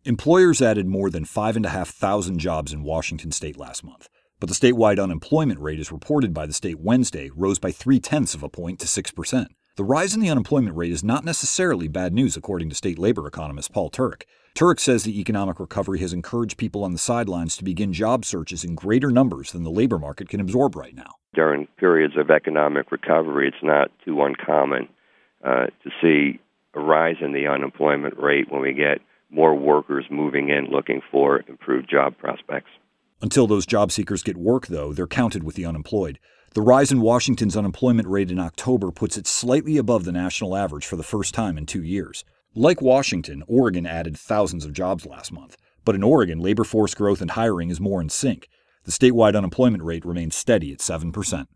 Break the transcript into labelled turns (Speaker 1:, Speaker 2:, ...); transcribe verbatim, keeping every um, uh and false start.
Speaker 1: Employers added more than five thousand five hundred jobs in Washington state last month, but the statewide unemployment rate as reported by the state Wednesday rose by three-tenths of a point to six percent. The rise in the unemployment rate is not necessarily bad news, according to state labor economist Paul Turek. Turek says the economic recovery has encouraged people on the sidelines to begin job searches in greater numbers than the labor market can absorb right now.
Speaker 2: During periods of economic recovery, it's not too uncommon uh, to see a rise in the unemployment rate when we get more workers moving in looking for improved job prospects.
Speaker 1: Until those job seekers get work, though, they're counted with the unemployed. The rise in Washington's unemployment rate in October puts it slightly above the national average for the first time in two years. Like Washington, Oregon added thousands of jobs last month. But in Oregon, labor force growth and hiring is more in sync. The statewide unemployment rate remains steady at seven percent.